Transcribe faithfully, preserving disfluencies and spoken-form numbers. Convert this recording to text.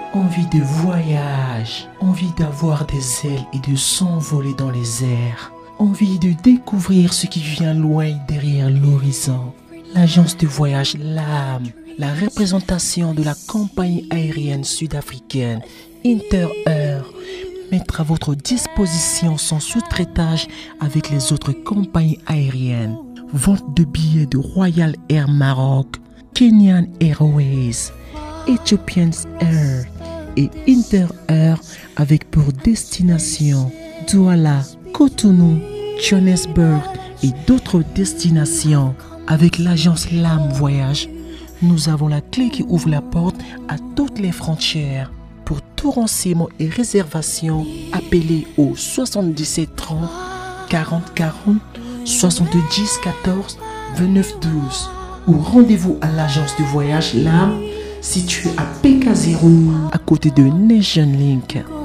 envie de voyage, envie d'avoir des ailes et de s'envoler dans les airs, envie de découvrir ce qui vient loin derrière l'horizon. L'agence de voyage L A M, la représentation de la compagnie aérienne sud-africaine Interair, mettre à votre disposition son sous-traitage avec les autres compagnies aériennes. Vente de billets de Royal Air Maroc, Kenyan Airways, Ethiopian Air et Interair avec pour destination Douala, Cotonou, Johannesburg et d'autres destinations. Avec l'agence L A M Voyage, nous avons la clé qui ouvre la porte à toutes les frontières. Pour tout renseignement et réservation, appelez au soixante-dix-sept trente, quarante quarante, soixante-dix quatorze, vingt-neuf douze ou rendez-vous à l'agence de voyage L A M située à P K zéro à côté de Nation Link.